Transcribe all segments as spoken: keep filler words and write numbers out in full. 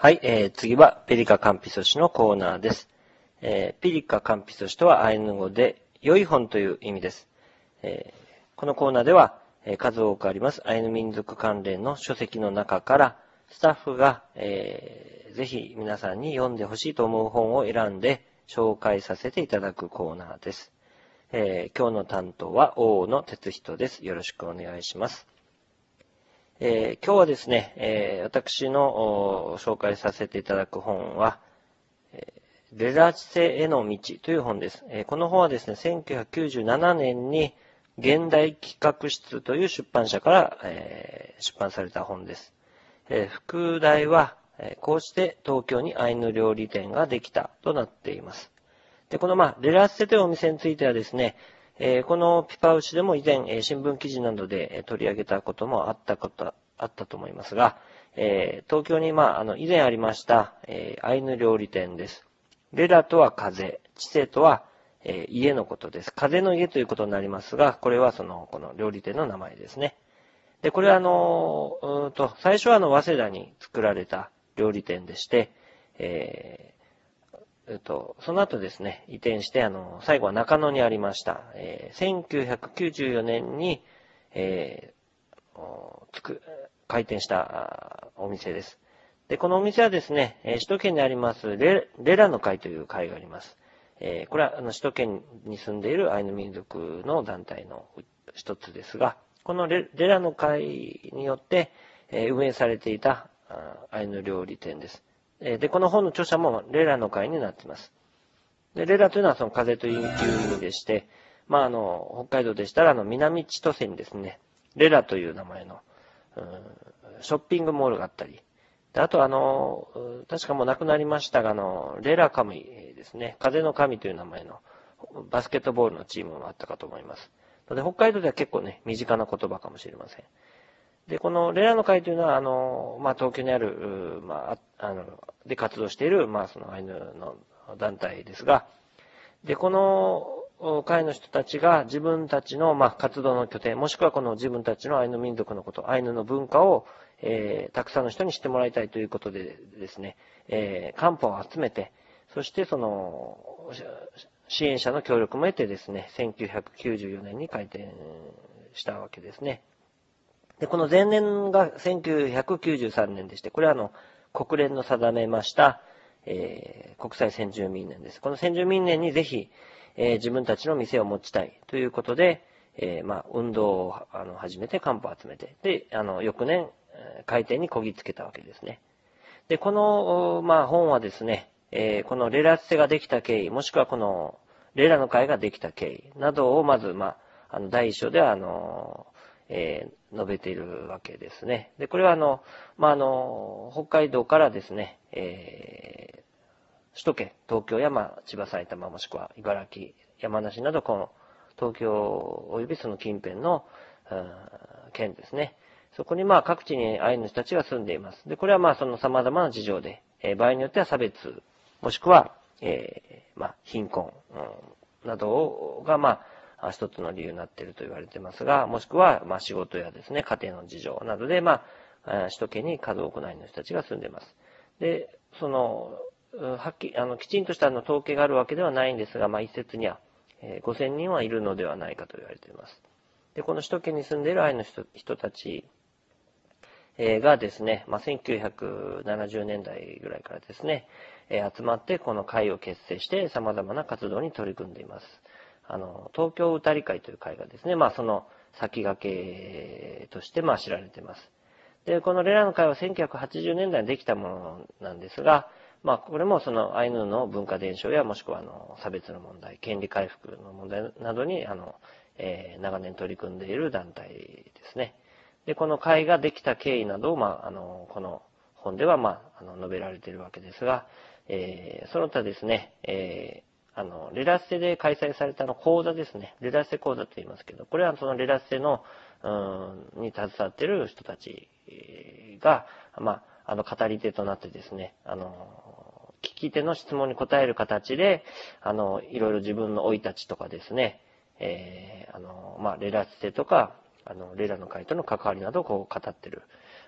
はい、えー、次はピリカカンピソシのコーナーです。えー、ピリカカンピソシとはアイヌ語で良い本という意味です。えー、このコーナーでは、えー、数多くありますアイヌ民族関連の書籍の中からスタッフが、えー、ぜひ皆さんに読んでほしいと思う本を選んで紹介させていただくコーナーです。えー、今日の担当は大野哲人です。よろしくお願いします。えー、今日はですね、えー、私の紹介させていただく本は、えー、レラチセへの道という本です。えー、この本はですね、せんきゅうひゃくきゅうじゅうななねんに現代企画室という出版社から、えー、出版された本です。えー、副題は、えー、こうして東京にアイヌ料理店ができたとなっています。で、このまあ、レラチセというお店についてはですね、えー、このピパウシでも以前、えー、新聞記事などで、えー、取り上げたこともあったこと、あったと思いますが、えー、東京に、まあ、あの、以前ありました、えー、アイヌ料理店です。レラとは風、チセとは、えー、家のことです。風の家ということになりますが、これはその、この料理店の名前ですね。で、これはあの、うーんと、最初はあの、早稲田に作られた料理店でして、えーえっと、その後ですね、移転して、あの、最後は中野にありました。えー、せんきゅうひゃくきゅうじゅうよねんに、えー、つく、開店したお店です。で、このお店はですね、えー、首都圏にありますレ、レラの会という会があります。えー、これは、あの、首都圏に住んでいるアイヌ民族の団体の一つですが、このレレラの会によって、えー、運営されていたアイヌ料理店です。で、この本の著者もレラの会になっています。で、レラというのはその風という意味でして、まあ、あの、北海道でしたら、あの、南千歳にですね、レラという名前の、うん、ショッピングモールがあったり、であとあの、確かもう亡くなりましたが、あの、レラカムイですね、風の神という名前のバスケットボールのチームもあったかと思います。で、北海道では結構ね、身近な言葉かもしれません。で、このレラの会というのは、あの、まあ、東京にある、まあ、あの、で活動している、まあ、そのアイヌの団体ですが、で、この会の人たちが自分たちの、まあ、活動の拠点、もしくはこの自分たちのアイヌ民族のこと、アイヌの文化を、えー、たくさんの人に知ってもらいたいということでですね、えー、カンパを集めて、そしてその、支援者の協力も得てですね、せんきゅうひゃくきゅうじゅうよねんに開店したわけですね。で、この前年がせんきゅうひゃくきゅうじゅうさんねんでして、これはあの、国連の定めました、えー、国際先住民年です。この先住民年にぜひ、えー、自分たちの店を持ちたいということで、えー、まあ、運動をあの始めて、カンパを集めて、で、あの、翌年、開店にこぎつけたわけですね。で、この、まあ、本はですね、えー、このレラツェができた経緯、もしくはこの、レラの会ができた経緯などを、まず、まあ、あの、第一章では、あの、えー、述べているわけですね。で、これはあの、まあ、あの、北海道からですね、えー、首都圏、東京や、まあ、千葉、埼玉、もしくは茨城、山梨など、この、東京及びその近辺の、うん、県ですね。そこにまあ各地にアイヌの人たちが住んでいます。で、これはまあその様々な事情で、えー、場合によっては差別、もしくは、えー、まあ貧困、うん、などがまあ一つの理由になっていると言われていますが、もしくはまあ仕事やですね、家庭の事情などでまあ首都圏に数多くのアイヌの人たちが住んでいます。で、その、はっきり、あの、きちんとしたあの統計があるわけではないんですが、まあ一説には、えー、ごせんにんはいるのではないかと言われています。で、この首都圏に住んでいるアイヌの人、人たちがですね、まあ、せんきゅうひゃくななじゅうねんだいぐらいからですね、集まってこの会を結成して様々な活動に取り組んでいます。あの、東京歌り会という会がですね、まあその先駆けとしてまあ知られています。で、このレラの会はせんきゅうひゃくはちじゅうねんだいにできたものなんですが、まあこれもそのアイヌの文化伝承やもしくはあの差別の問題、権利回復の問題などにあの、えー、長年取り組んでいる団体ですね。で、この会ができた経緯などを、まあ、あの、この本では、まあ、あの、述べられているわけですが、えー、その他ですね、えー、あの、レラッセで開催されたの講座ですね。レラッセ講座と言いますけど、これはそのレラッセの、うん、に携わっている人たちが、まあ、あの、語り手となってですね、あの、聞き手の質問に答える形で、あの、いろいろ自分の生い立ちとかですね、えー、あの、まあ、レラッセとか、あの、レラの会との関わりなどをこう語ってる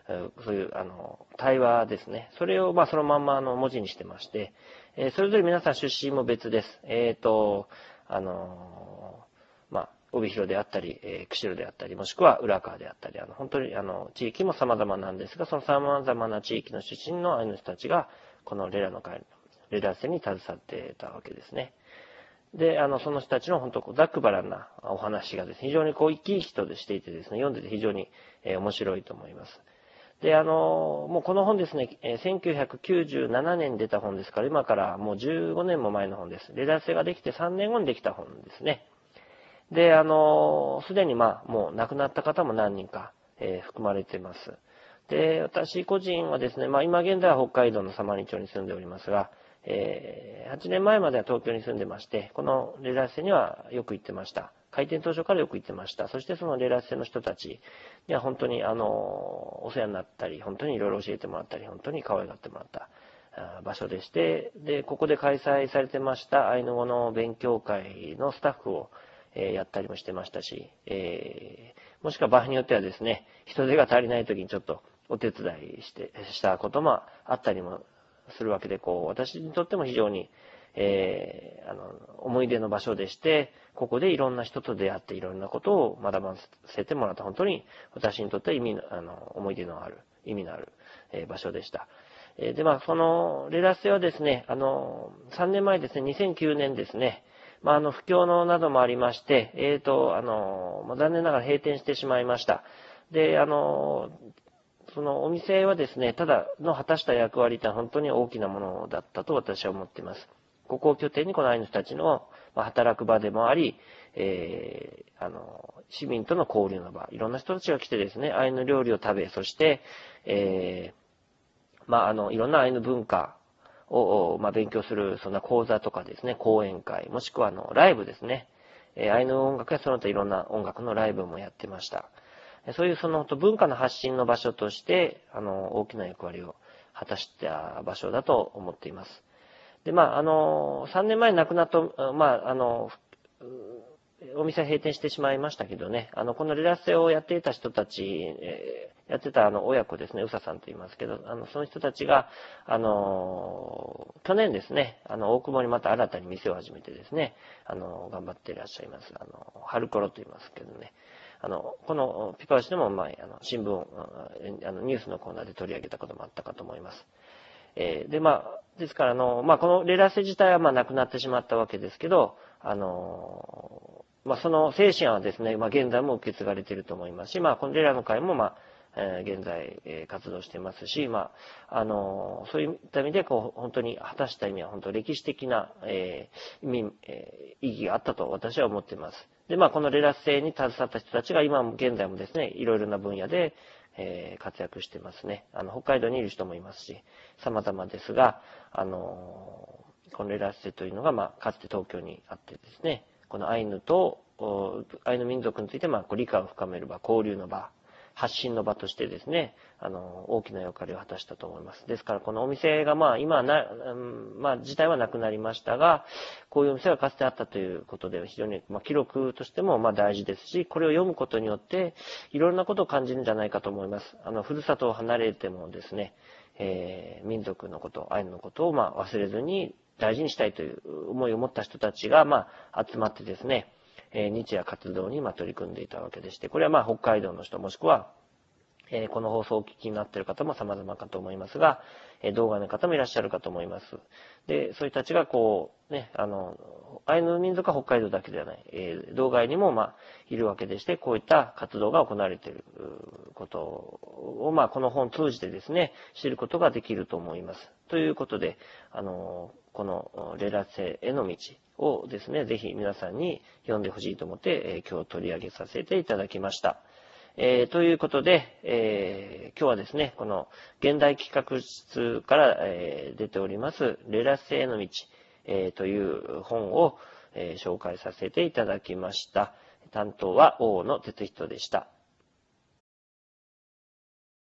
そういう、あの、対話ですね。それを、まあ、そのまんま、あの、文字にしてまして、えー、それぞれ皆さん出身も別です。えっと、あの、まあ、帯広であったり、えー、釧路であったり、もしくは浦川であったり、あの、本当に、あの、地域も様々なんですが、その様々な地域の出身のアイヌの人たちが、このレラの会、レラセに携わってたわけですね。で、あの、その人たちの本当こう、ざっくばらんなお話がですね、非常にこう、生き生きとしていてですね、読んでて非常に、えー、面白いと思います。で、あの、もうこの本ですね、えー、せんきゅうひゃくきゅうじゅうななねんに出た本ですから、今からもうじゅうごねんも前の本です。レダー性ができてさんねんごにできた本ですね。で、あの、すでにまあ、もう亡くなった方も何人か、えー、含まれています。で、私個人はですね、まあ今現在は北海道の様似町に住んでおりますが、えー、はちねんまえまでは東京に住んでまして、このレラッセにはよく行ってました。開店当初からよく行ってました。そしてそのレラッセの人たちには本当にあの、お世話になったり、本当にいろいろ教えてもらったり、本当に可愛がってもらった場所でして、で、ここで開催されてましたアイヌ語の勉強会のスタッフをえー、やったりもしてましたし、えー、もしくは場合によってはですね、人手が足りない時にちょっとお手伝いして、したこともあったりもするわけで、こう、私にとっても非常に、えー、あの、思い出の場所でして、ここでいろんな人と出会っていろんなことを学ばせてもらった、本当に私にとっては意味の、あの、思い出のある、意味のある、えー、場所でした。で、まあ、その、レラッセはですね、あの、さんねんまえですね、にせんきゅうねんですね、まあ、あの、不況のなどもありまして、えっと、あの、まあ、残念ながら閉店してしまいました。で、あの、そのお店はですね、ただの果たした役割って本当に大きなものだったと私は思っています。ここを拠点にこのアイヌ人たちの働く場でもあり、えー、あの、市民との交流の場、いろんな人たちが来てですね、アイヌ料理を食べ、そして、えー、まあ、あの、いろんなアイヌ文化を、まあ、勉強する、そんな講座とかですね、講演会、もしくはあの、ライブですね。えー、アイヌ音楽やその他いろんな音楽のライブもやってました。そういうその文化の発信の場所として、あの、大きな役割を果たした場所だと思っています。で、まあ、あの、さんねんまえに亡くなった、まあ、あの、お店は閉店してしまいましたけどね、あの、このレラッセをやっていた人たち、えー、やってたあの、親子ですね、うささんと言いますけど、あの、その人たちが、あの、去年ですね、あの、大久保にまた新たに店を始めてですね、あの、頑張っていらっしゃいます。あの、春コロと言いますけどね、あの、このピパウシでも前、あの、新聞、あの、ニュースのコーナーで取り上げたこともあったかと思います。えー、で、まあ、ですから、あの、まあ、このレラセ自体は、まあ、なくなってしまったわけですけど、あの、まあ、その精神はですね、まあ、現在も受け継がれていると思いますし、まあ、このレラの会も、まあ、えー、現在、えー、活動していますし、まあ、あの、そういった意味で、こう、本当に果たした意味は、本当歴史的な、えー、意味、えー、意義があったと私は思っています。で、まあ、このレラ性に携わった人たちが、今も、現在もですね、いろいろな分野で、えー、活躍してますね。あの、北海道にいる人もいますし、様々ですが、あの、このレラッセというのが、まあ、かつて東京にあってですね、このアイヌと、アイヌ民族について、まあ、理解を深める場、交流の場、発信の場としてですね、あの、大きな役割を果たしたと思います。ですから、このお店が、まあ、今はな、まあ、自体はなくなりましたが、こういうお店がかつてあったということで、非常に、まあ、記録としても、まあ、大事ですし、これを読むことによって、いろんなことを感じるんじゃないかと思います。あの、ふるさとを離れてもですね、えー、民族のこと、アイヌのことを、まあ、忘れずに大事にしたいという思いを持った人たちが、まあ、集まってですね、えー、日夜活動に、まあ、取り組んでいたわけでして、これはまあ、北海道の人、もしくは、えー、この放送をお聞きになっている方も様々かと思いますが、えー、動画の方もいらっしゃるかと思います。で、そういう人たちがこう、ね、あの、アイヌ民族は北海道だけではない、えー、道外にもまあ、いるわけでして、こういった活動が行われていることを、まあ、この本を通じてですね、知ることができると思います。ということで、あの、このレラセへの道をですね、ぜひ皆さんに読んでほしいと思って、えー、今日取り上げさせていただきました。えー、ということで、えー、今日はですね、この現代企画室から、えー、出ております、レラセへの道、えー、という本を、えー、紹介させていただきました。担当は大野哲人でした。